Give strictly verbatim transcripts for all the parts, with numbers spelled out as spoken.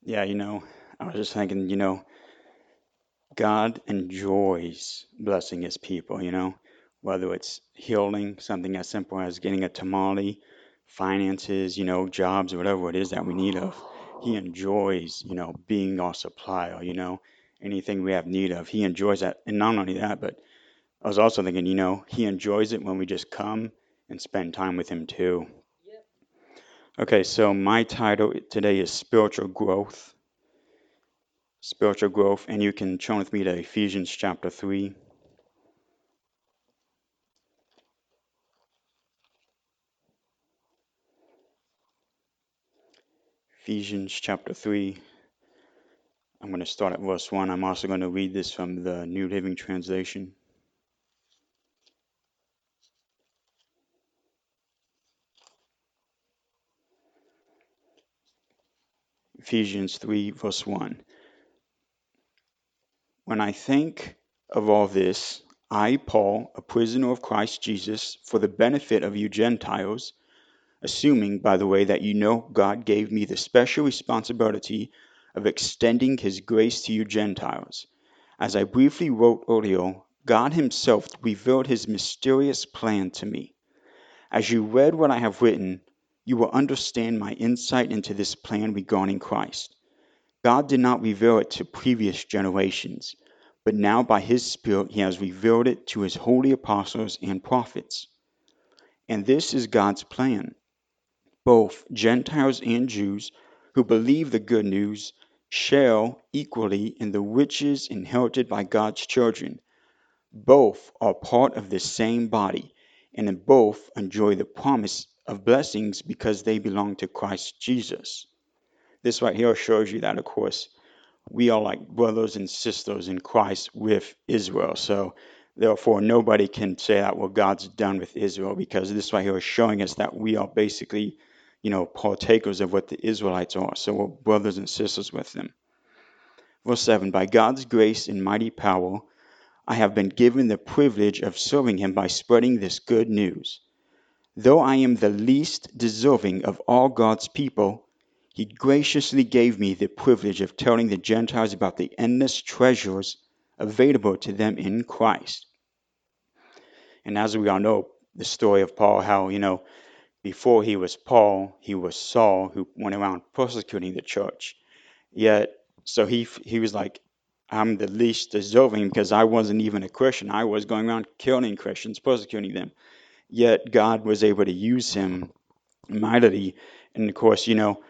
Yeah, you know, I was just thinking, you know, God enjoys blessing his people, you know, whether it's healing, something as simple as getting a tamale, finances, you know, jobs, whatever it is that we need of. He enjoys, you know, being our supplier, you know, anything we have need of. He enjoys that. And not only that, but I was also thinking, you know, he enjoys it when we just come and spend time with him too. Okay, so my title today is Spiritual Growth. Spiritual growth, and you can turn with me to Ephesians chapter three. Ephesians chapter three. I'm going to start at verse one. I'm also going to read this from the New Living Translation. Ephesians three, verse one. When I think of all this, I, Paul, a prisoner of Christ Jesus, for the benefit of you Gentiles, assuming, by the way, that you know God gave me the special responsibility of extending his grace to you Gentiles. As I briefly wrote earlier, God himself revealed his mysterious plan to me. As you read what I have written, you will understand my insight into this plan regarding Christ. God did not reveal it to previous generations, but now by his Spirit he has revealed it to his holy apostles and prophets. And this is God's plan. Both Gentiles and Jews who believe the good news share equally in the riches inherited by God's children. Both are part of the same body, and in both enjoy the promise of blessings because they belong to Christ Jesus. This right here shows you that, of course, we are like brothers and sisters in Christ with Israel. So, therefore, nobody can say that, well, God's done with Israel, because this right here is showing us that we are basically, you know, partakers of what the Israelites are. So, we're brothers and sisters with them. Verse seven. By God's grace and mighty power, I have been given the privilege of serving him by spreading this good news. Though I am the least deserving of all God's people, he graciously gave me the privilege of telling the Gentiles about the endless treasures available to them in Christ. And as we all know, the story of Paul, how, you know, before he was Paul, he was Saul, who went around persecuting the church. Yet, so he he was like, I'm the least deserving because I wasn't even a Christian. I was going around killing Christians, persecuting them. Yet God was able to use him mightily. And of course, you know,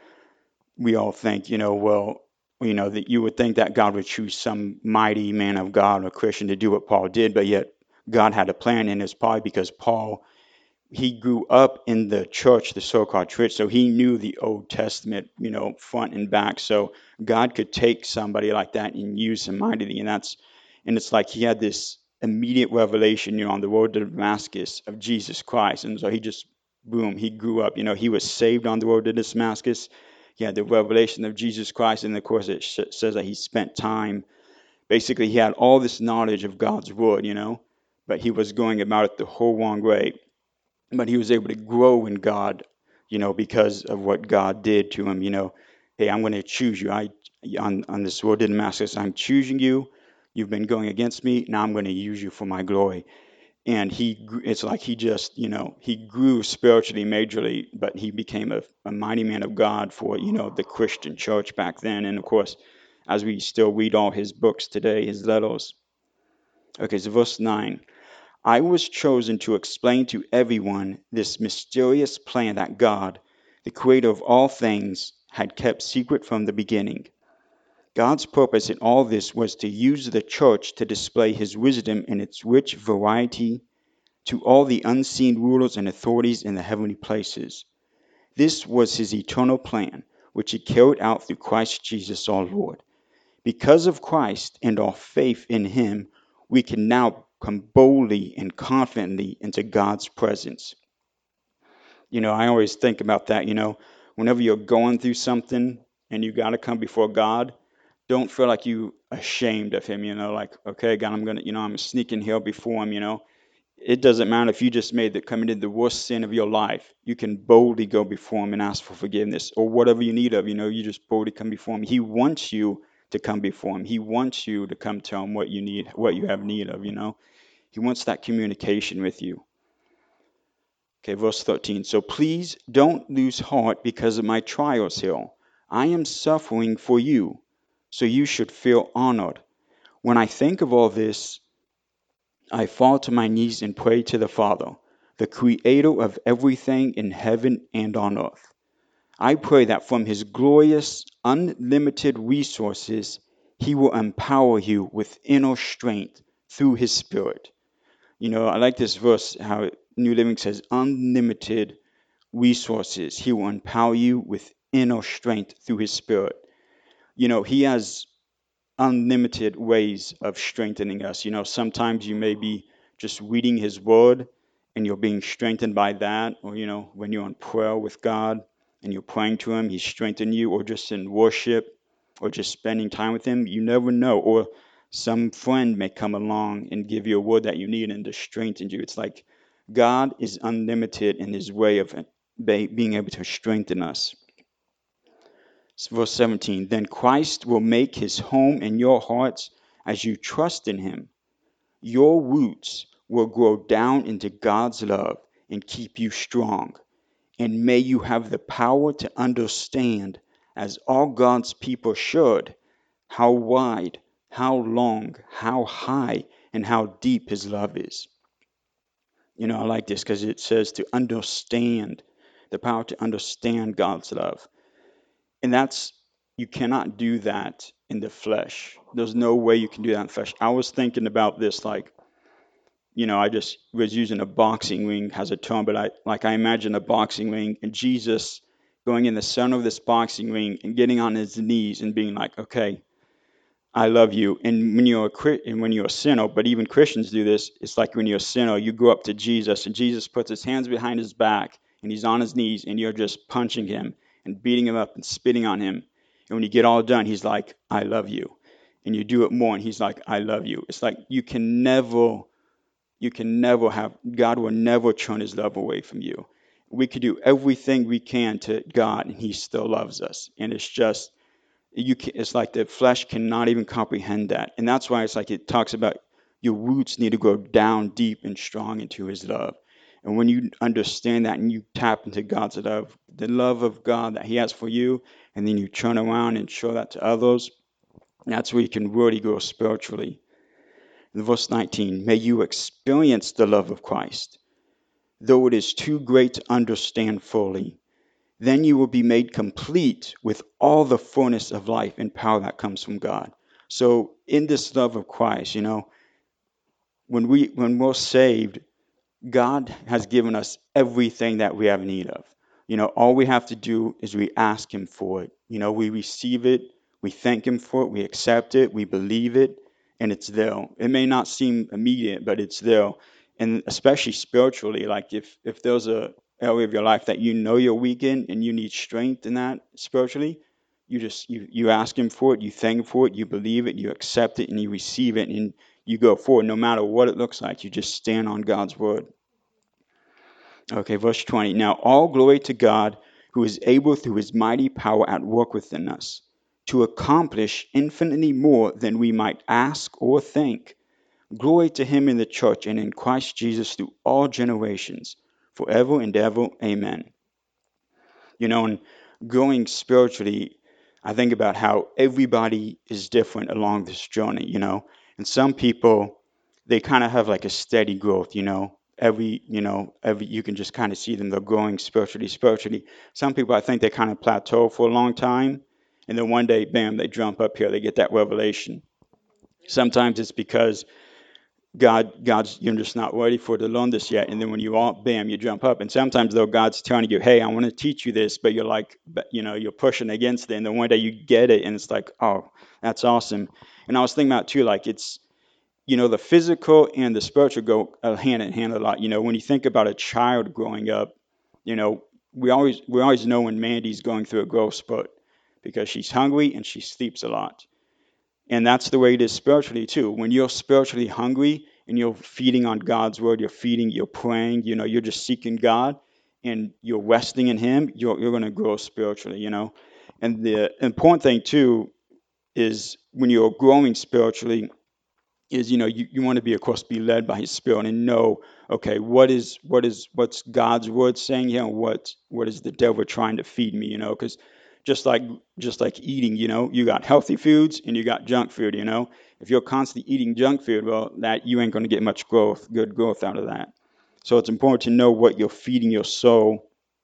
we all think, you know, well, you know, that you would think that God would choose some mighty man of God or Christian to do what Paul did, but yet God had a plan, and it's probably because Paul, he grew up in the church, the so-called church, so he knew the Old Testament, you know, front and back. So God could take somebody like that and use him mightily, and that's, and it's like he had this immediate revelation, you know, on the road to Damascus of Jesus Christ, and so he just, boom, he grew up. You know, he was saved on the road to Damascus. He had the revelation of Jesus Christ, and of course it sh- says that he spent time. Basically, he had all this knowledge of God's word, you know, but he was going about it the whole wrong way, but he was able to grow in God, you know, because of what God did to him. You know, hey, I'm going to choose you. I on on this road to Damascus, I'm choosing you. You've been going against me. Now I'm going to use you for my glory. And he, it's like he just, you know, he grew spiritually majorly, but he became a, a mighty man of God for, you know, the Christian church back then. And of course, as we still read all his books today, his letters. Okay, so verse nine. I was chosen to explain to everyone this mysterious plan that God, the creator of all things, had kept secret from the beginning. God's purpose in all this was to use the church to display his wisdom in its rich variety to all the unseen rulers and authorities in the heavenly places. This was his eternal plan, which he carried out through Christ Jesus our Lord. Because of Christ and our faith in him, we can now come boldly and confidently into God's presence. You know, I always think about that, you know, whenever you're going through something and you got to come before God, don't feel like you ashamed of him, you know, like, okay, God, I'm going to, you know, I'm sneaking here before him, you know. It doesn't matter if you just made the committed the worst sin of your life. You can boldly go before him and ask for forgiveness or whatever you need of. You know, you just boldly come before him. He wants you to come before him. He wants you to come tell him what you need, what you have need of. You know, he wants that communication with you. Okay, verse thirteen. So please don't lose heart because of my trials here. I am suffering for you, so you should feel honored. When I think of all this, I fall to my knees and pray to the Father, the creator of everything in heaven and on earth. I pray that from his glorious, unlimited resources, he will empower you with inner strength through his Spirit. You know, I like this verse, how New Living says, unlimited resources. He will empower you with inner strength through his Spirit. You know, he has unlimited ways of strengthening us. You know, sometimes you may be just reading his word and you're being strengthened by that, or, you know, when you're in prayer with God and you're praying to him, he's strengthening you, or just in worship or just spending time with him. You never know. Or some friend may come along and give you a word that you need and to strengthen you. It's like God is unlimited in his way of being able to strengthen us. Verse seventeen, then Christ will make his home in your hearts as you trust in him. Your roots will grow down into God's love and keep you strong. And may you have the power to understand, as all God's people should, how wide, how long, how high, and how deep his love is. You know, I like this because it says to understand, the power to understand God's love. And that's, you cannot do that in the flesh. There's no way you can do that in the flesh. I was thinking about this, like, you know, I just was using a boxing ring as a term, but I, like, I imagine a boxing ring and Jesus going in the center of this boxing ring and getting on his knees and being like, okay, I love you. And when you're a and when you're a sinner, but even Christians do this, it's like when you're a sinner, you go up to Jesus and Jesus puts his hands behind his back and he's on his knees and you're just punching him and beating him up and spitting on him. And when you get all done, he's like, I love you. And you do it more and he's like, I love you. It's like you can never, you can never have, God will never turn his love away from you. We could do everything we can to God and he still loves us. And it's just, you can, it's like the flesh cannot even comprehend that. And that's why it's like it talks about your roots need to go down deep and strong into his love. And when you understand that and you tap into God's love, the love of God that he has for you, and then you turn around and show that to others, that's where you can really grow spiritually. In verse nineteen, may you experience the love of Christ, though it is too great to understand fully. Then you will be made complete with all the fullness of life and power that comes from God. So in this love of Christ, you know, when we when we're saved, God has given us everything that we have need of. You know, all we have to do is we ask him for it. You know, we receive it, we thank him for it, we accept it, we believe it, and it's there. It may not seem immediate, but it's there. And especially spiritually, like if if there's a area of your life that you know you're weak in and you need strength in that spiritually, you just you you ask him for it, you thank him for it, you believe it, you accept it, and you receive it, and you go forward no matter what it looks like. You just stand on God's word. Okay, verse twenty. Now all glory to God, who is able through his mighty power at work within us to accomplish infinitely more than we might ask or think. Glory to him in the church and in Christ Jesus through all generations, forever and ever. Amen. You know, and growing spiritually, I think about how everybody is different along this journey, you know. And some people, they kind of have like a steady growth, you know. Every, you know, every you can just kind of see them, they're growing spiritually, spiritually. Some people, I think they kind of plateau for a long time, and then one day, bam, they jump up here, they get that revelation. Sometimes it's because God, God's, you're just not ready for to learn this yet. And then when you are, bam, you jump up. And sometimes though God's telling you, hey, I want to teach you this, but you're like, you know, you're pushing against it. And then one day you get it and it's like, oh, that's awesome. And I was thinking about too, like it's, you know, the physical and the spiritual go uh, hand in hand a lot. You know, when you think about a child growing up, you know, we always, we always know when Mandy's going through a growth spurt because she's hungry and she sleeps a lot. And that's the way it is spiritually too. When you're spiritually hungry and you're feeding on God's word, you're feeding, you're praying, you know, you're just seeking God and you're resting in Him, you're, you're going to grow spiritually, you know. And the important thing, too, is when you're growing spiritually, is you know you, you want to be of course be led by His Spirit and know, okay, what is what is what's God's word saying here, and what what is the devil trying to feed me, you know, because just like just like eating, you know, you got healthy foods and you got junk food, you know. If you're constantly eating junk food, well, that you ain't going to get much growth, good growth out of that. So it's important to know what you're feeding your soul.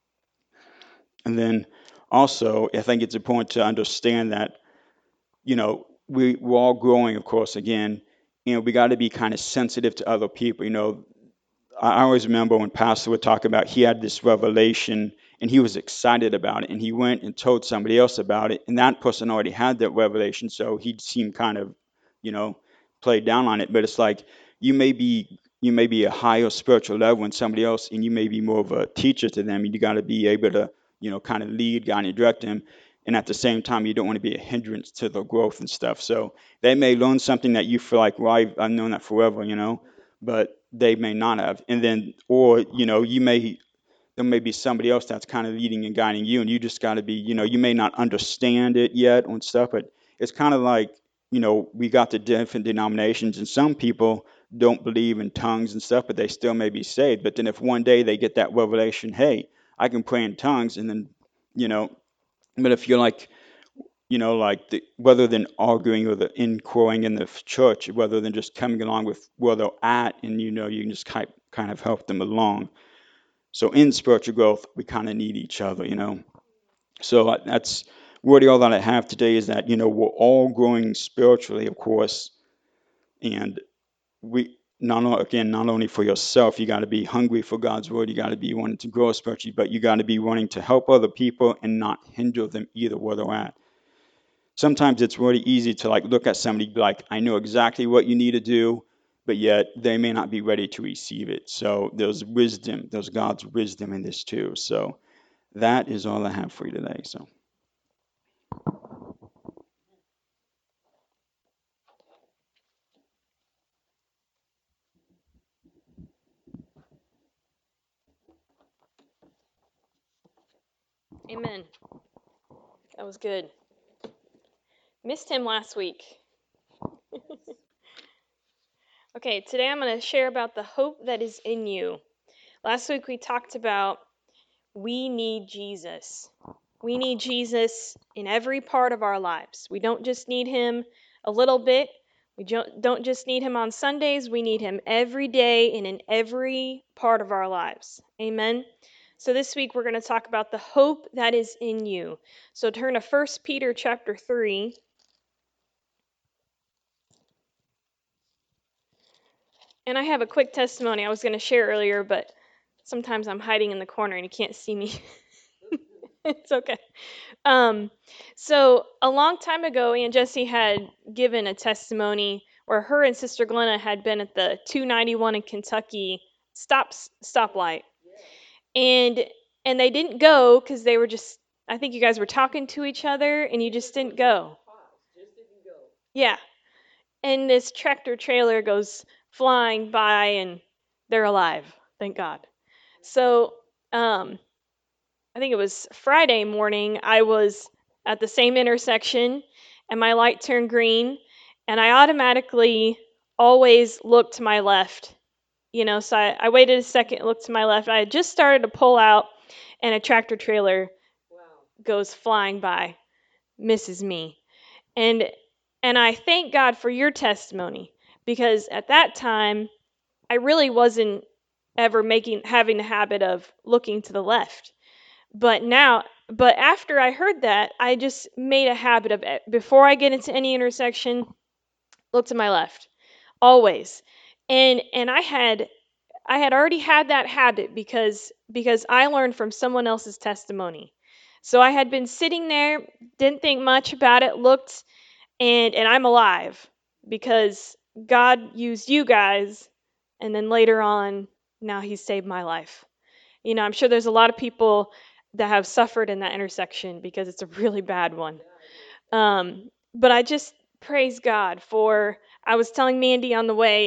And then also I think it's important to understand that, you know, we, we're all growing, of course, again, you know, we got to be kind of sensitive to other people. You know, I I always remember when Pastor would talk about he had this revelation and he was excited about it and he went and told somebody else about it and that person already had that revelation, so he seemed kind of, you know, played down on it. But it's like you may be you may be a higher spiritual level than somebody else and you may be more of a teacher to them, and you got to be able to, you know, kind of lead, guide, and direct them. And at the same time, you don't want to be a hindrance to the growth and stuff. So they may learn something that you feel like, well, I've, I've known that forever, you know, but they may not have. And then, or, you know, you may, there may be somebody else that's kind of leading and guiding you, and you just got to be, you know, you may not understand it yet and stuff, but it's kind of like, you know, we got the different denominations, and some people don't believe in tongues and stuff, but they still may be saved. But then if one day they get that revelation, hey, I can pray in tongues, and then, you know, but if you're like, you know, like the, rather than arguing or the inquiring in the church, rather than just coming along with where they're at, and you know, you can just kind kind of help them along. So in spiritual growth, we kind of need each other, you know. So uh, that's really all that I have today, is that, you know, we're all growing spiritually, of course, and we not only, again, not only for yourself, you got to be hungry for God's word, you got to be wanting to grow spiritually, but you got to be wanting to help other people and not hinder them either where they're at. Sometimes it's really easy to like look at somebody like, I know exactly what you need to do, but yet they may not be ready to receive it. So there's wisdom, there's God's wisdom in this too. So that is all I have for you today. So Amen. That was good. Missed him last week. Okay, today I'm going to share about the hope that is in you. Last week we talked about we need Jesus. We need Jesus in every part of our lives. We don't just need him a little bit. We don't just need him on Sundays. We need him every day and in every part of our lives. Amen. So this week we're going to talk about the hope that is in you. So turn to First Peter chapter three. And I have a quick testimony I was going to share earlier, but sometimes I'm hiding in the corner and you can't see me. It's okay. Um, so a long time ago, Aunt Jessie had given a testimony where her and Sister Glenna had been at the two ninety-one in Kentucky stop stoplight, and and they didn't go because they were just. I think you guys were talking to each other, and you just didn't go. Yeah, and this tractor trailer goes flying by, and they're alive. Thank God. So, um, I think it was Friday morning, I was at the same intersection and my light turned green, and I automatically always looked to my left. You know, so I, I waited a second, looked to my left. I had just started to pull out, and a tractor trailer goes flying by, misses me. And and I thank God for your testimony, because at that time I really wasn't ever making having the habit of looking to the left. But now, but after I heard that, I just made a habit of it. Before I get into any intersection, look to my left, always. And and I had I had already had that habit because because I learned from someone else's testimony. So I had been sitting there, didn't think much about it, looked, and and I'm alive because God used you guys, and then later on, now He saved my life. You know, I'm sure there's a lot of people that have suffered in that intersection because it's a really bad one. Um, but I just praise God for, I was telling Mandy on the way,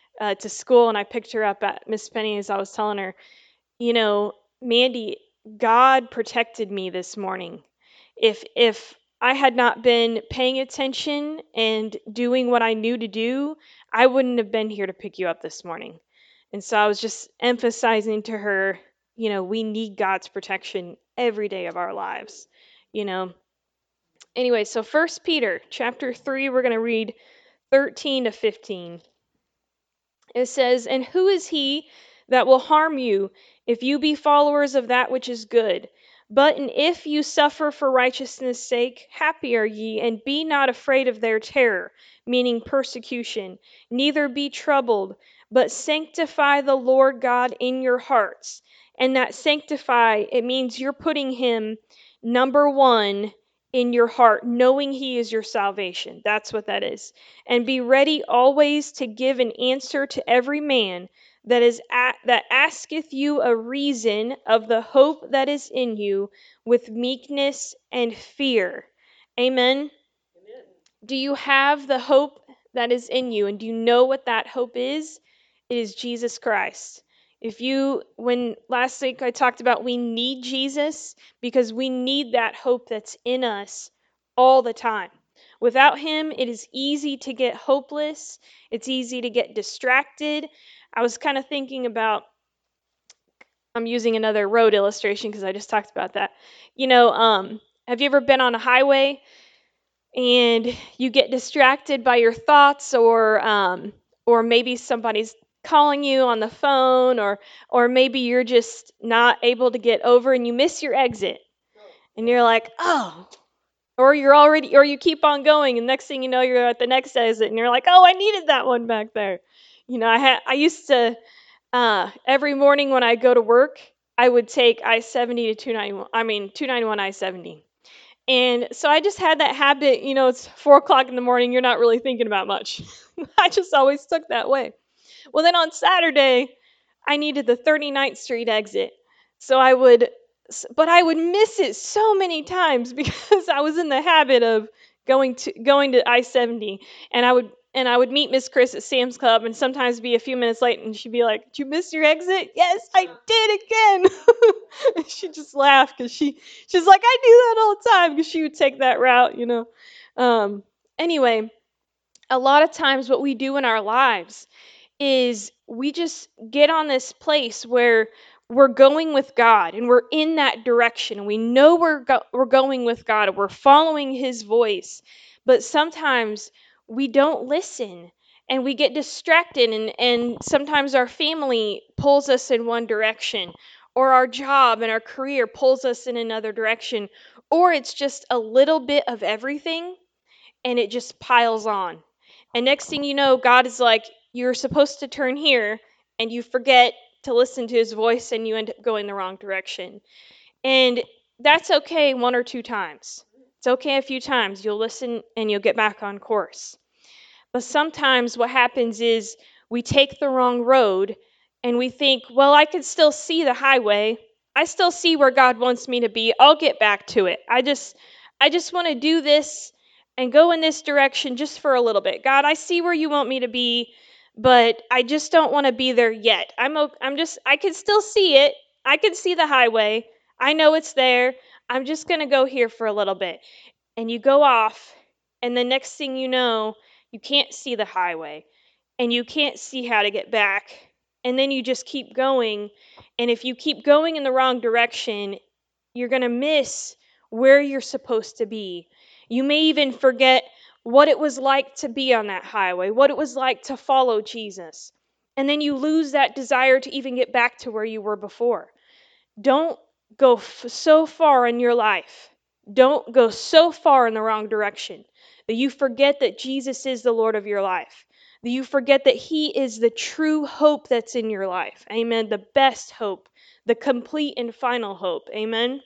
uh, to school, and I picked her up at Miss Penny's. I was telling her, you know, Mandy, God protected me this morning. If if I had not been paying attention and doing what I knew to do, I wouldn't have been here to pick you up this morning. And so I was just emphasizing to her, you know, we need God's protection every day of our lives, you know. Anyway, so First Peter chapter three, we're going to read thirteen to fifteen. It says, "And who is he that will harm you if you be followers of that which is good? But and if you suffer for righteousness' sake, happy are ye, and be not afraid of their terror," meaning persecution. "Neither be troubled, but sanctify the Lord God in your hearts." And that sanctify, it means you're putting him number one in your heart, knowing he is your salvation. That's what that is. "And be ready always to give an answer to every man that is a- that asketh you a reason of the hope that is in you, with meekness and fear." Amen. Do you have the hope that is in you? And do you know what that hope is? It is Jesus Christ. If you, when last week I talked about we need Jesus because we need that hope that's in us all the time. Without him, it is easy to get hopeless. It's easy to get distracted. I was kind of thinking about, I'm using another road illustration because I just talked about that. You know, um, have you ever been on a highway and you get distracted by your thoughts, or um, or maybe somebody's calling you on the phone, or or maybe you're just not able to get over and you miss your exit and you're like, oh, or you're already, or you keep on going and next thing you know you're at the next exit and you're like, oh, I needed that one back there. You know, I had I used to uh, every morning when I go to work, I would take I seventy to two ninety-one, I mean two ninety-one I seventy. And so I just had that habit, you know, it's four o'clock in the morning, you're not really thinking about much. I just always took that way. Well, then on Saturday, I needed the thirty-ninth Street exit. So I would, but I would miss it so many times because I was in the habit of going to going to I seventy, and I would and I would meet Miss Chris at Sam's Club and sometimes be a few minutes late and she'd be like, "Did you miss your exit?" "Yes, I did again." And she'd just laugh because she she's like, "I do that all the time," because she would take that route, you know. Um, anyway, a lot of times what we do in our lives is we just get on this place where we're going with God and we're in that direction and we know we're go- we're going with God and we're following his voice, but sometimes we don't listen and we get distracted, and and sometimes our family pulls us in one direction, or our job and our career pulls us in another direction, or it's just a little bit of everything and it just piles on. And next thing you know, God is like, you're supposed to turn here, and you forget to listen to his voice and you end up going the wrong direction. And that's okay one or two times. It's okay a few times. You'll listen and you'll get back on course. But sometimes what happens is we take the wrong road and we think, well, I can still see the highway. I still see where God wants me to be. I'll get back to it. I just I just want to do this and go in this direction just for a little bit. God, I see where you want me to be, but I just don't want to be there yet. I'm o- I'm just I can still see it. I can see the highway. I know it's there. I'm just going to go here for a little bit. And you go off, and the next thing you know, you can't see the highway and you can't see how to get back. And then you just keep going. And if you keep going in the wrong direction, you're going to miss where you're supposed to be. You may even forget what it was like to be on that highway, what it was like to follow Jesus. And then you lose that desire to even get back to where you were before. Don't go f- so far in your life. Don't go so far in the wrong direction that you forget that Jesus is the Lord of your life. That you forget that he is the true hope that's in your life. Amen. The best hope, the complete and final hope. Amen.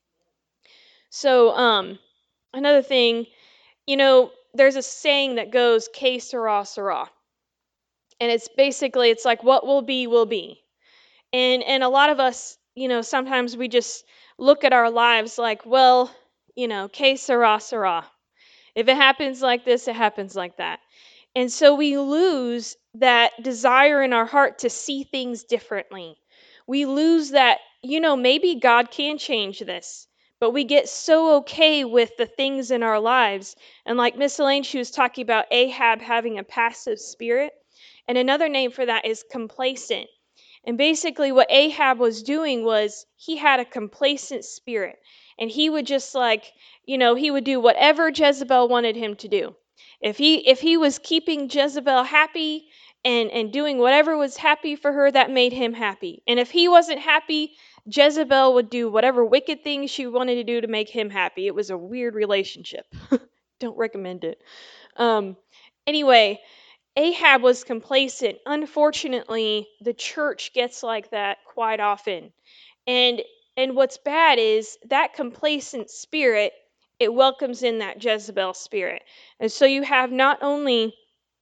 So, um, another thing, you know, there's a saying that goes, "Que sera, sera." And it's basically, it's like, what will be, will be. And and a lot of us, you know, sometimes we just look at our lives like, well, you know, que sera, sera. If it happens like this, it happens like that. And so we lose that desire in our heart to see things differently. We lose that, you know, maybe God can change this, but we get so okay with the things in our lives. And like Miss Elaine, she was talking about Ahab having a passive spirit. And another name for that is complacent. And basically, what Ahab was doing was he had a complacent spirit. And he would just like, you know, he would do whatever Jezebel wanted him to do. If he if he was keeping Jezebel happy and, and doing whatever was happy for her, that made him happy. And if he wasn't happy, Jezebel would do whatever wicked things she wanted to do to make him happy. It was a weird relationship. Don't recommend it. Um, anyway, Ahab was complacent. Unfortunately, the church gets like that quite often. And and what's bad is that complacent spirit, it welcomes in that Jezebel spirit. And so you have not only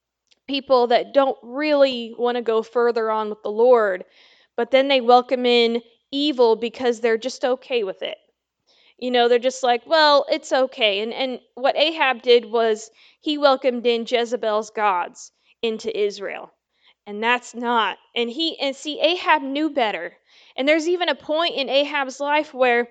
people that don't really want to go further on with the Lord, but then they welcome in evil because they're just okay with it. You know, they're just like, well, it's okay. And and what Ahab did was he welcomed in Jezebel's gods into Israel. And that's not. And he and see Ahab knew better. And there's even a point in Ahab's life where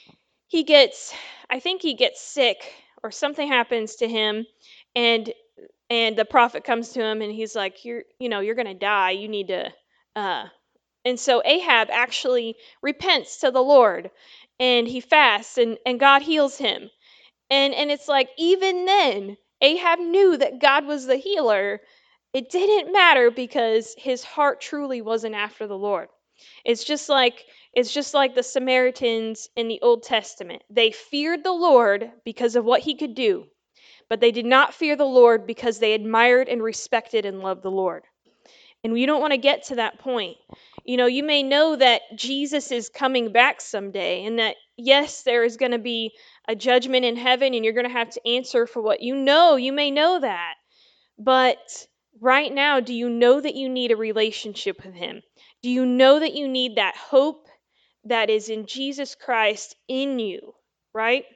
he gets I think he gets sick or something happens to him, and and the prophet comes to him and he's like, you're you know, you're going to die. You need to uh and so Ahab actually repents to the Lord, and he fasts, and, and God heals him. And and it's like even then Ahab knew that God was the healer. It didn't matter because his heart truly wasn't after the Lord. It's just like it's just like the Samaritans in the Old Testament. They feared the Lord because of what he could do, but they did not fear the Lord because they admired and respected and loved the Lord. And we don't want to get to that point. You know, you may know that Jesus is coming back someday, and that, yes, there is going to be a judgment in heaven, and you're going to have to answer for what you know. You may know that. But right now, do you know that you need a relationship with Him? Do you know that you need that hope that is in Jesus Christ in you, right?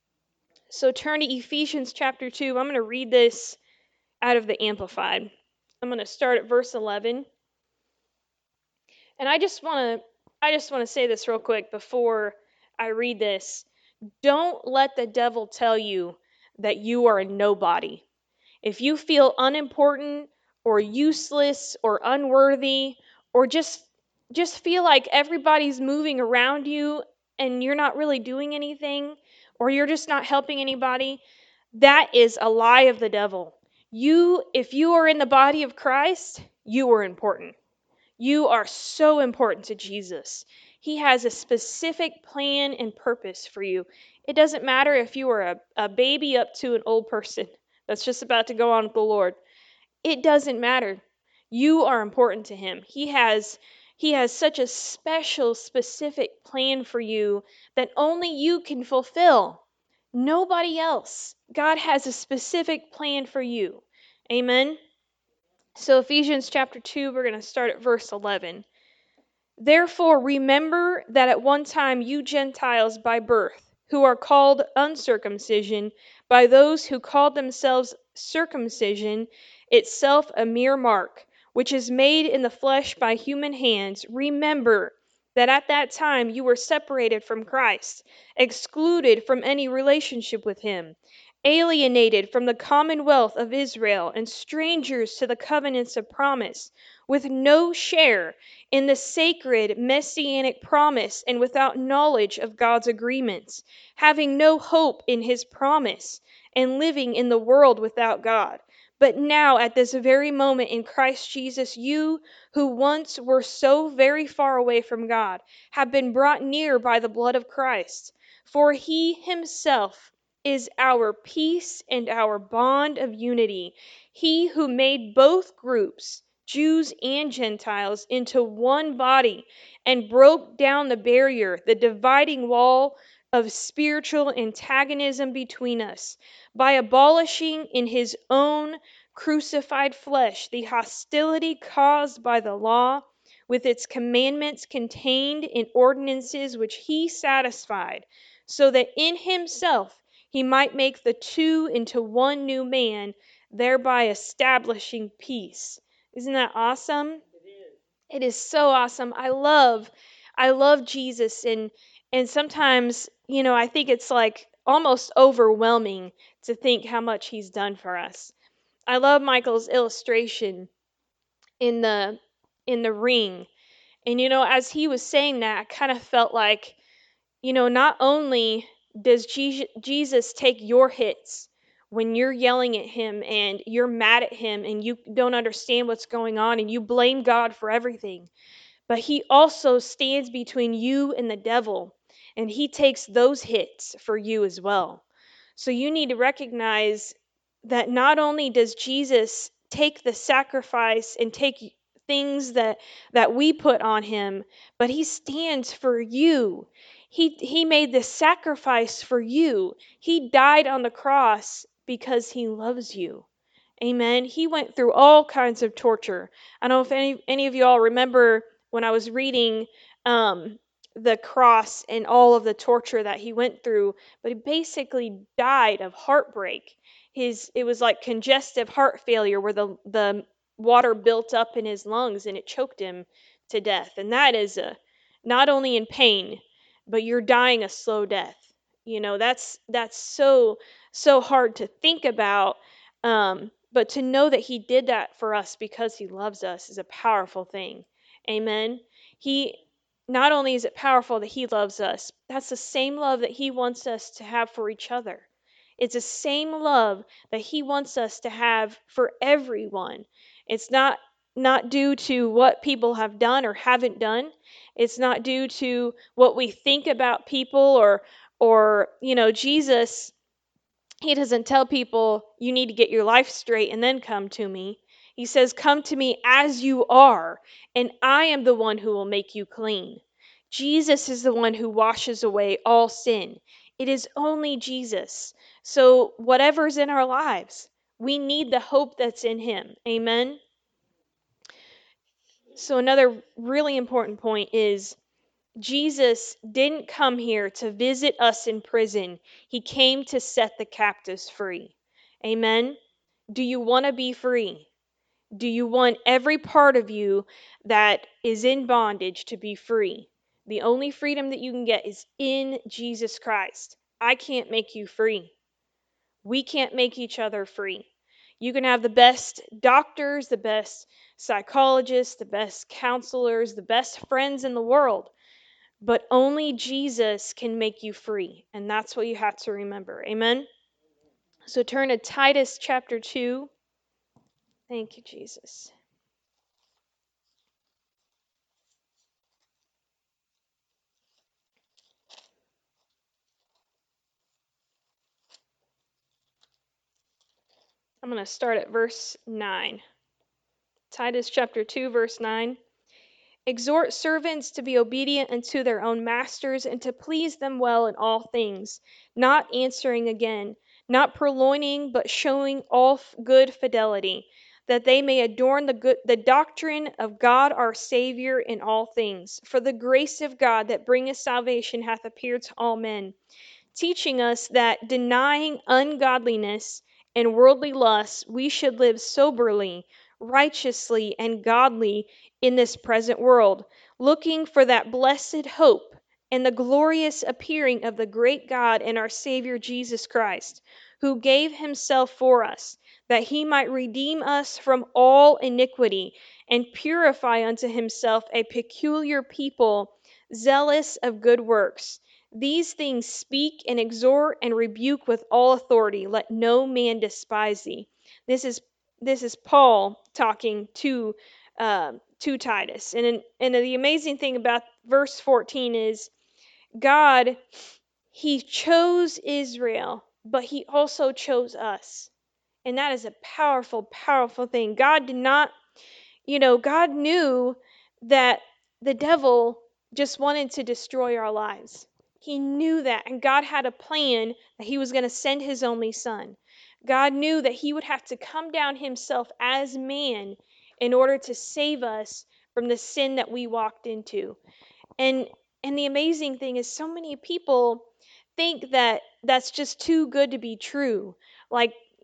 So turn to Ephesians chapter two. I'm going to read this out of the Amplified. I'm going to start at verse eleven. And I just want to I just want to say this real quick before I read this. Don't let the devil tell you that you are a nobody. If you feel unimportant or useless or unworthy, or just just feel like everybody's moving around you and you're not really doing anything, or you're just not helping anybody, that is a lie of the devil. You if you are in the body of Christ, you are important. You are so important to Jesus. He has a specific plan and purpose for you. It doesn't matter if you are a, a baby up to an old person that's just about to go on with the Lord. It doesn't matter. You are important to him. He has he has such a special, specific plan for you that only you can fulfill. Nobody else. God has a specific plan for you. Amen. So Ephesians chapter two, we're going to start at verse eleven. Therefore, remember that at one time you Gentiles by birth, who are called uncircumcision by those who called themselves circumcision, itself a mere mark, which is made in the flesh by human hands, remember that at that time you were separated from Christ, excluded from any relationship with him, alienated from the commonwealth of Israel, and strangers to the covenants of promise, with no share in the sacred messianic promise, and without knowledge of God's agreements, having no hope in his promise, and living in the world without God. But now, at this very moment in Christ Jesus, you who once were so very far away from God have been brought near by the blood of Christ. For he himself is our peace and our bond of unity. He who made both groups, Jews and Gentiles, into one body, and broke down the barrier, the dividing wall of spiritual antagonism between us, by abolishing in his own crucified flesh the hostility caused by the law, with its commandments contained in ordinances which he satisfied, so that in himself he might make the two into one new man, thereby establishing peace. Isn't that awesome? It is so awesome. I love I love Jesus, and and sometimes, you know, I think it's like almost overwhelming to think how much he's done for us. I love Michael's illustration in the in the ring. And you know, as he was saying that, I kind of felt like, you know, not only does Je- Jesus take your hits when you're yelling at him and you're mad at him and you don't understand what's going on and you blame God for everything, but he also stands between you and the devil, and he takes those hits for you as well. So you need to recognize that not only does Jesus take the sacrifice and take things that that we put on him, but he stands for you. He he made the sacrifice for you. He died on the cross because he loves you. Amen. He went through all kinds of torture. I don't know if any any of you all remember when I was reading um, the cross and all of the torture that he went through, but he basically died of heartbreak. His it was like congestive heart failure, where the the water built up in his lungs and it choked him to death. And that is a not only in pain, but you're dying a slow death. You know, that's that's so so hard to think about. Um, but to know that he did that for us because he loves us is a powerful thing. Amen. He not only is it powerful that he loves us, that's the same love that he wants us to have for each other. It's the same love that he wants us to have for everyone. It's not not due to what people have done or haven't done. It's not due to what we think about people, or or you know, Jesus, he doesn't tell people you need to get your life straight and then come to me. He says, "Come to me as you are, and I am the one who will make you clean." Jesus is the one who washes away all sin. It is only Jesus. So, whatever's in our lives, we need the hope that's in him. Amen. So, another really important point is Jesus didn't come here to visit us in prison. He came to set the captives free. Amen. Do you want to be free? Do you want every part of you that is in bondage to be free? The only freedom that you can get is in Jesus Christ. I can't make you free. We can't make each other free. You can have the best doctors, the best psychologists, the best counselors, the best friends in the world, but only Jesus can make you free. And that's what you have to remember. Amen? So turn to Titus chapter two. Thank you, Jesus. I'm going to start at verse nine. Titus chapter two, verse nine. Exhort servants to be obedient unto their own masters, and to please them well in all things, not answering again, not purloining, but showing all good fidelity, that they may adorn the good the doctrine of God our Savior in all things. For the grace of God that bringeth salvation hath appeared to all men, teaching us that, denying ungodliness and worldly lusts, we should live soberly, righteously, and godly in this present world, looking for that blessed hope and the glorious appearing of the great God and our Savior Jesus Christ, who gave himself for us, that he might redeem us from all iniquity and purify unto himself a peculiar people, zealous of good works. These things speak and exhort and rebuke with all authority. Let no man despise thee. This is this is Paul talking to um, to Titus. And and the amazing thing about verse fourteen is God, he chose Israel, but he also chose us. And that is a powerful, powerful thing. God did not, you know, God knew that the devil just wanted to destroy our lives. He knew that, and God had a plan that he was going to send his only son. God knew that he would have to come down himself as man in order to save us from the sin that we walked into. And and the amazing thing is, so many people think that that's just too good to be true. Like,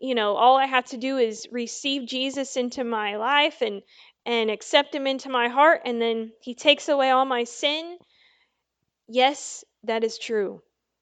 you know, all I have to do is receive Jesus into my life and and accept him into my heart, and then he takes away all my sin. Yes, that is true.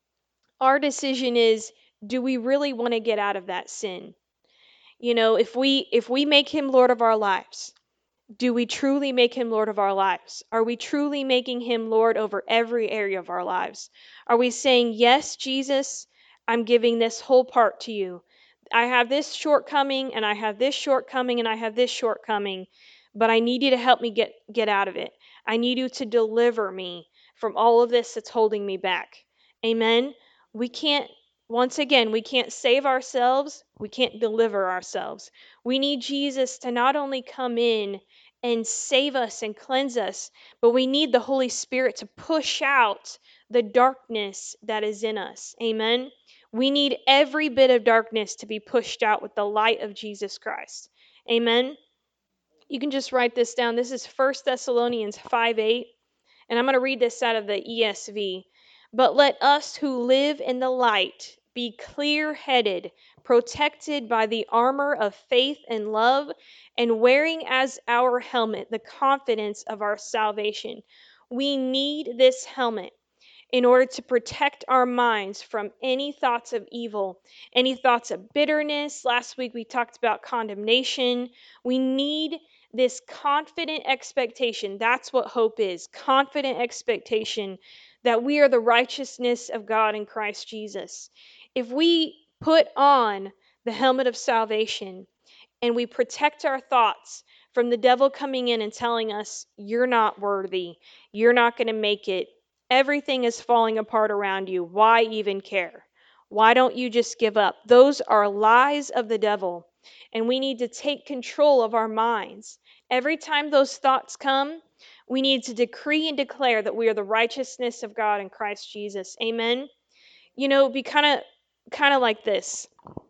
Our decision is, do we really want to get out of that sin? You know, if we if we make him Lord of our lives, do we truly make him Lord of our lives? Are we truly making him Lord over every area of our lives? Are we saying, yes, Jesus, I'm giving this whole part to you. I have this shortcoming, and I have this shortcoming, and I have this shortcoming, but I need you to help me get, get out of it. I need you to deliver me from all of this that's holding me back. Amen. We can't, once again, we can't save ourselves. We can't deliver ourselves. We need Jesus to not only come in and save us and cleanse us, but we need the Holy Spirit to push out the darkness that is in us. Amen. We need every bit of darkness to be pushed out with the light of Jesus Christ. Amen. You can just write this down. This is First Thessalonians five eight. And I'm going to read this out of the E S V. But let us who live in the light be clear headed, protected by the armor of faith and love, and wearing as our helmet the confidence of our salvation. We need this helmet in order to protect our minds from any thoughts of evil, any thoughts of bitterness. Last week we talked about condemnation. We need this confident expectation. That's what hope is, confident expectation that we are the righteousness of God in Christ Jesus. If we put on the helmet of salvation and we protect our thoughts from the devil coming in and telling us, you're not worthy, you're not going to make it, everything is falling apart around you, why even care? Why don't you just give up? Those are lies of the devil, and we need to take control of our minds. Every time those thoughts come, we need to decree and declare that we are the righteousness of God in Christ Jesus. Amen. You know, be kind of kind of like this.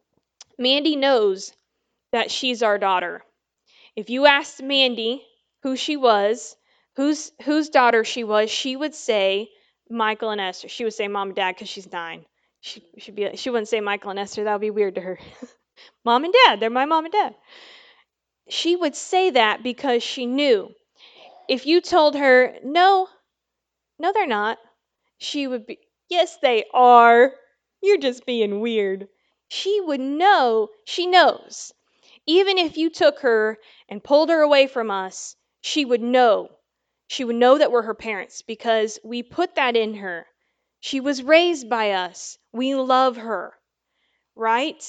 Mandy knows that she's our daughter. If you asked Mandy who she was, whose whose daughter she was, she would say Michael and Esther. She would say mom and dad because she's nine. She should be. She wouldn't say Michael and Esther. That would be weird to her. Mom and dad. They're my mom and dad. She would say that because she knew. If you told her no, no, they're not, she would be, yes, they are. You're just being weird. She would know. She knows. Even if you took her and pulled her away from us, she would know. She would know that we're her parents because we put that in her. She was raised by us. We love her, right?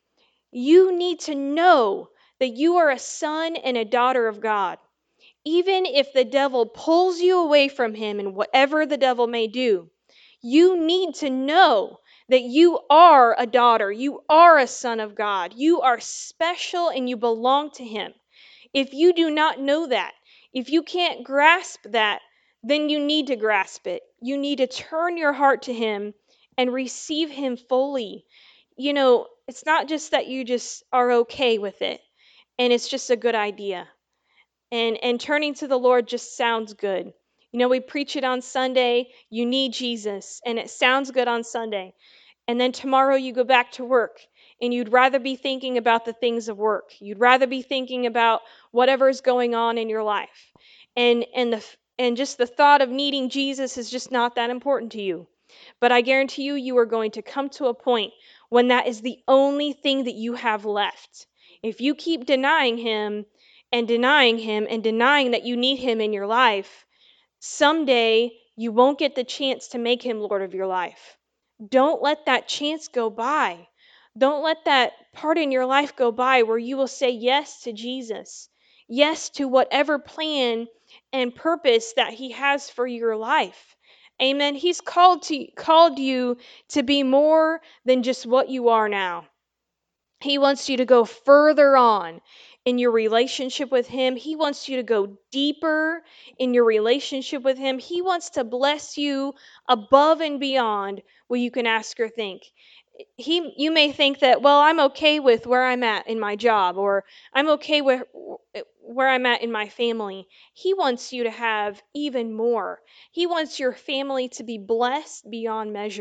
You need to know that you are a son and a daughter of God. Even if the devil pulls you away from him and whatever the devil may do, you need to know that you are a daughter. You are a son of God. You are special and you belong to him. If you do not know that, if you can't grasp that, then you need to grasp it. You need to turn your heart to him and receive him fully. You know, it's not just that you just are okay with it and it's just a good idea. And and turning to the Lord just sounds good. You know, we preach it on Sunday, you need Jesus, and it sounds good on Sunday. And then tomorrow you go back to work and you'd rather be thinking about the things of work. You'd rather be thinking about whatever is going on in your life. And and the and just the thought of needing Jesus is just not that important to you. But I guarantee you you are going to come to a point when that is the only thing that you have left. If you keep denying him and denying him and denying that you need him in your life, someday you won't get the chance to make him Lord of your life. Don't let that chance go by. Don't let that part in your life go by where you will say yes to Jesus, yes to whatever plan and purpose that he has for your life. Amen. He's called to called you to be more than just what you are now. He wants you to go further on in your relationship with him. He wants you to go deeper in your relationship with him. He wants to bless you above and beyond what you can ask or think. He, you may think that, well, I'm okay with where I'm at in my job, or I'm okay with where I'm at in my family. He wants you to have even more. He wants your family to be blessed beyond measure.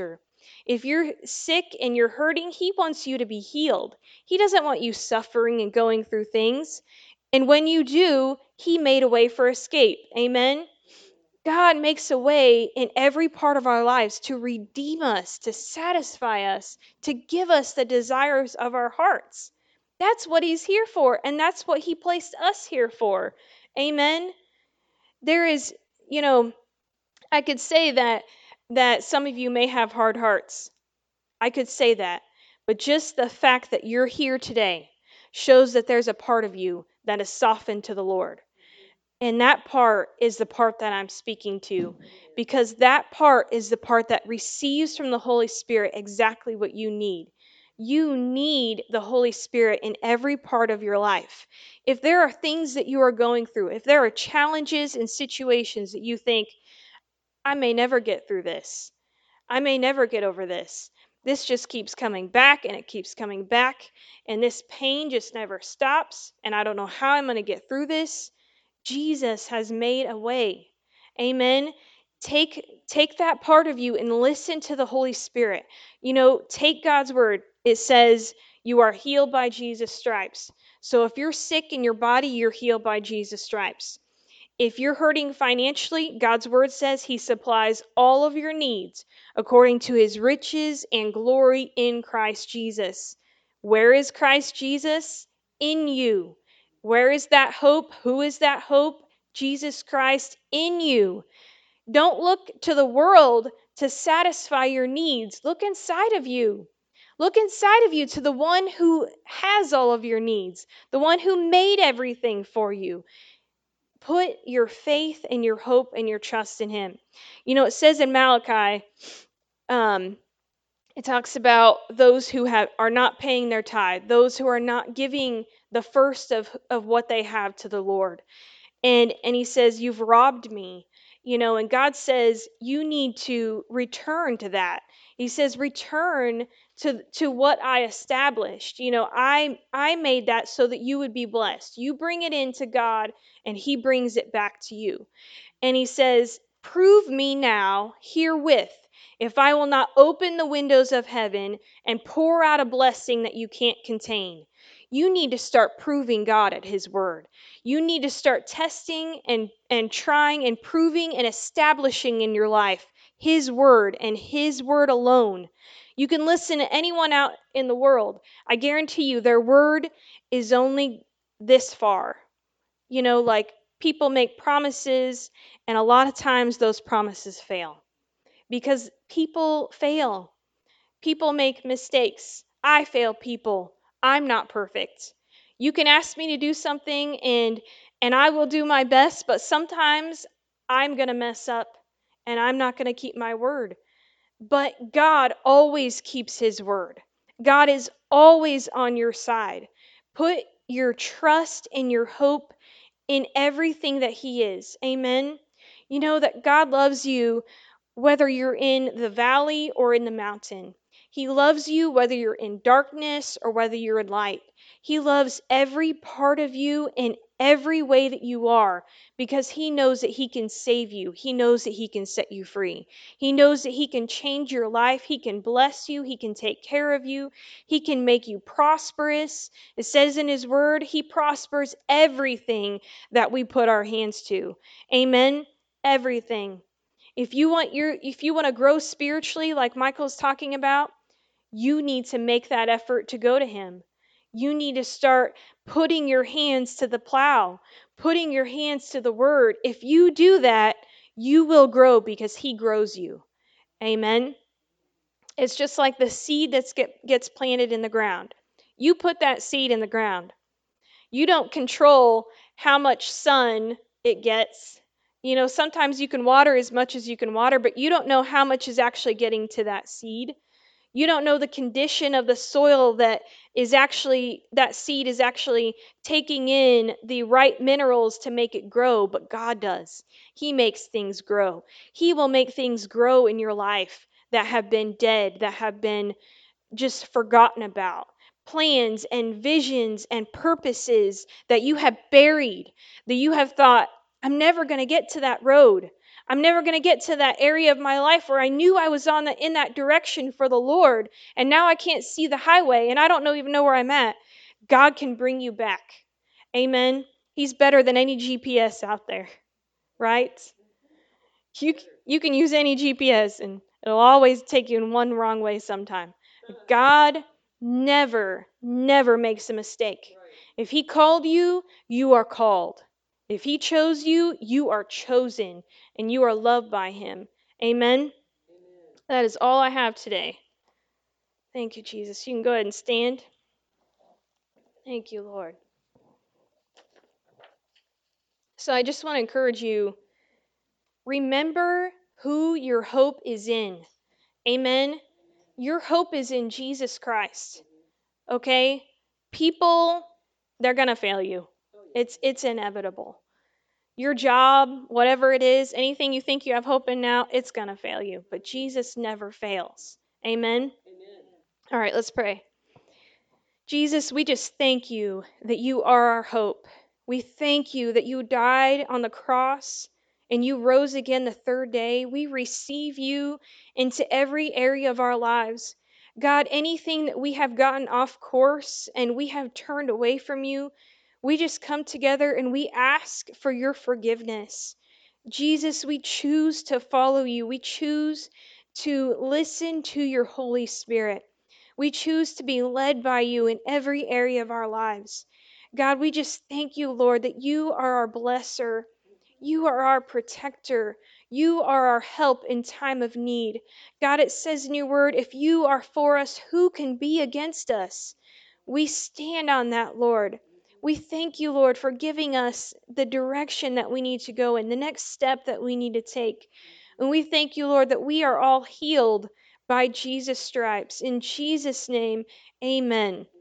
If you're sick and you're hurting, He wants you to be healed. He doesn't want you suffering and going through things. And when you do, He made a way for escape. Amen. God makes a way in every part of our lives to redeem us, to satisfy us, to give us the desires of our hearts. That's what He's here for, and that's what He placed us here for. Amen. There is, you know, I could say that that some of you may have hard hearts. I could say that. But just the fact that you're here today shows that there's a part of you that is softened to the Lord. And that part is the part that I'm speaking to, because that part is the part that receives from the Holy Spirit exactly what you need. You need the Holy Spirit in every part of your life. If there are things that you are going through, if there are challenges and situations that you think, I may never get through this, I may never get over this. This just keeps coming back and it keeps coming back, and this pain just never stops, and I don't know how I'm going to get through this. Jesus has made a way. Amen. Take take that part of you and listen to the Holy Spirit. You know, take God's word. It says you are healed by Jesus' stripes. So if you're sick in your body, you're healed by Jesus' stripes. If you're hurting financially, God's word says He supplies all of your needs according to His riches and glory in Christ Jesus. Where is Christ Jesus? In you. Where is that hope? Who is that hope? Jesus Christ in you. Don't look to the world to satisfy your needs. Look inside of you. Look inside of you to the one who has all of your needs, the one who made everything for you. Put your faith and your hope and your trust in Him. You know, it says in Malachi, um, it talks about those who have are not paying their tithe, those who are not giving the first of, of what they have to the Lord. And and He says, you've robbed me. You know, and God says you need to return to that. He says, return to to what I established. You know, I I made that so that you would be blessed. You bring it into God and He brings it back to you. And He says, prove me now herewith, if I will not open the windows of heaven and pour out a blessing that you can't contain. You need to start proving God at His word. You need to start testing and, and trying and proving and establishing in your life His word and His word alone. You can listen to anyone out in the world. I guarantee you their word is only this far. You know, like people make promises, and a lot of times those promises fail because people fail. People make mistakes. I fail, people. I'm not perfect. You can ask me to do something and and I will do my best, but sometimes I'm going to mess up and I'm not going to keep my word. But God always keeps His word. God is always on your side. Put your trust and your hope in everything that He is. Amen. You know that God loves you whether you're in the valley or in the mountain. He loves you whether you're in darkness or whether you're in light. He loves every part of you in every way that you are, because He knows that He can save you. He knows that He can set you free. He knows that He can change your life. He can bless you. He can take care of you. He can make you prosperous. It says in His word, He prospers everything that we put our hands to. Amen. Everything. If you want your if you want to grow spiritually like Michael's talking about, you need to make that effort to go to Him. You need to start putting your hands to the plow, putting your hands to the word. If you do that, you will grow because He grows you. Amen. It's just like the seed that get, gets planted in the ground. You put that seed in the ground. You don't control how much sun it gets. You know, sometimes you can water as much as you can water, but you don't know how much is actually getting to that seed. You don't know the condition of the soil that is actually, that seed is actually taking in the right minerals to make it grow, but God does. He makes things grow. He will make things grow in your life that have been dead, that have been just forgotten about. Plans and visions and purposes that you have buried, that you have thought, I'm never going to get to that road. I'm never going to get to that area of my life where I knew I was on the, in that direction for the Lord, and now I can't see the highway, and I don't know, even know where I'm at. God can bring you back. Amen. He's better than any G P S out there, right? You, you can use any G P S, and it'll always take you in one wrong way sometime. God never, never makes a mistake. If He called you, you are called. If He chose you, you are chosen, and you are loved by Him. Amen. That is all I have today. Thank you, Jesus. You can go ahead and stand. Thank you, Lord. So I just want to encourage you, remember who your hope is in. Amen. Your hope is in Jesus Christ. Okay? People, they're going to fail you. It's it's inevitable. Your job, whatever it is, anything you think you have hope in now, it's going to fail you. But Jesus never fails. Amen? Amen. All right, let's pray. Jesus, we just thank you that you are our hope. We thank you that you died on the cross and you rose again the third day. We receive you into every area of our lives. God, anything that we have gotten off course and we have turned away from you, we just come together and we ask for your forgiveness. Jesus, we choose to follow you. We choose to listen to your Holy Spirit. We choose to be led by you in every area of our lives. God, we just thank you, Lord, that you are our blesser. You are our protector. You are our help in time of need. God, it says in your word, if you are for us, who can be against us? We stand on that, Lord. We thank you, Lord, for giving us the direction that we need to go in, the next step that we need to take. And we thank you, Lord, that we are all healed by Jesus' stripes. In Jesus' name, amen.